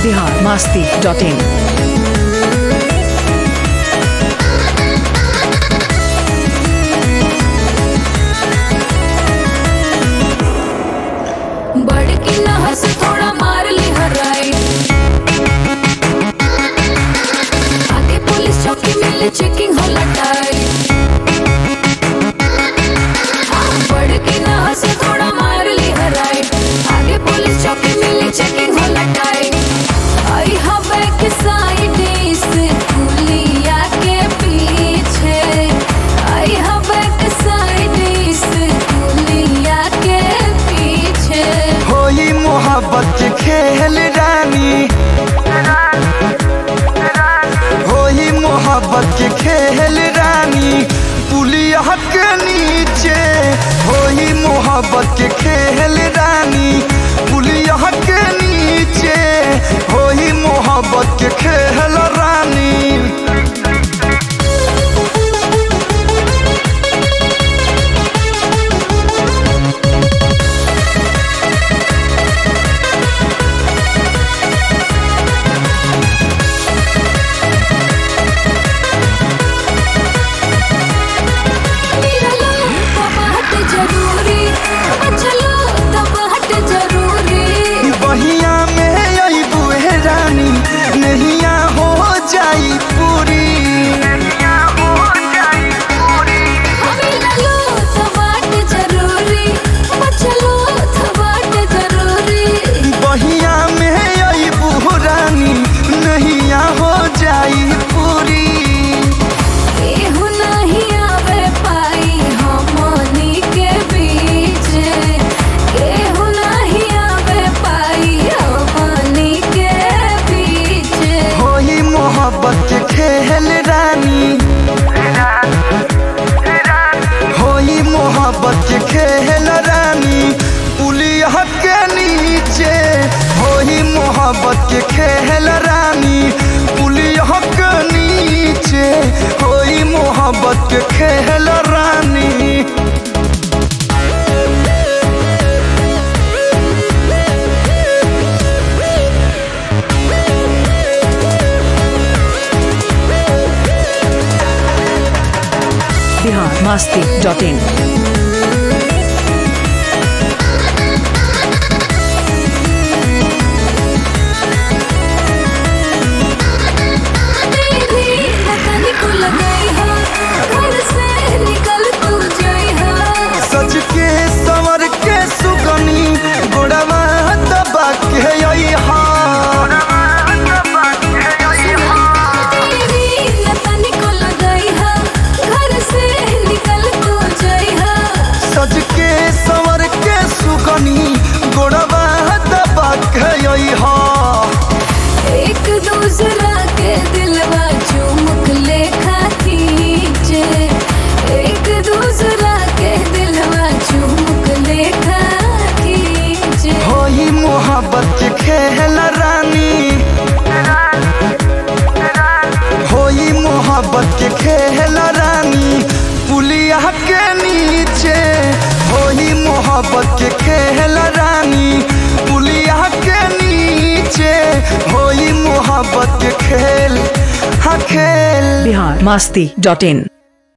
biharmasti.in। बड़की नहर से थोड़ा मार ली हराई, आगे पुलिस चौकी मिले चेकिंग हो लटाई। बड़की नहर से थोड़ा मार ली हराई, आगे पुलिस चौकी मिले चेकिंग हो लटाई। आई हवे के साइड से पुलिया के पीछे, आई हवे के साइड से पुलिया के पीछे। होई मोहब्बत के खेल रानी, होई मोहब्बत के खेल रानी, पुलिया के नीचे। होई मोहब्बत के खेल रानी, पुलिया के नीचे। होई मोहब्बत के खेल रानी। बहिया में आई बुहे रानी, नहिया हो जाई पूरी। बहिया में आई बुह रानी, नहिया हो जाई पूरी। मोहब्बत के खेल रानी, होई मोहब्बत के खेल रानी, पुलिया के नीचे। होई मोहब्बत के खेल रानी, पुलिया के नीचे। होई मोहब्बत के खेल रानी। biharmasti.in। सज के संवर के सुगनी, गोड़वा दबा के आई हा। सज के संवर के सुगनी, गोड़वा दबा के आई हा। एक दूसरा के दिलवा चुमुक लेखा खींचे, एक दूसरा के दिलवा चुमुक लेखा खींचे। होई मोहब्बत के खेल रानी, होई मोहब्बत के खेल रानी, पुलिया के नीचे। होई मोहब्बत के खेल रानी, पुलिया के नीचे। होई मोहब्बत के खेल, हाँ खेल। biharmasti.in।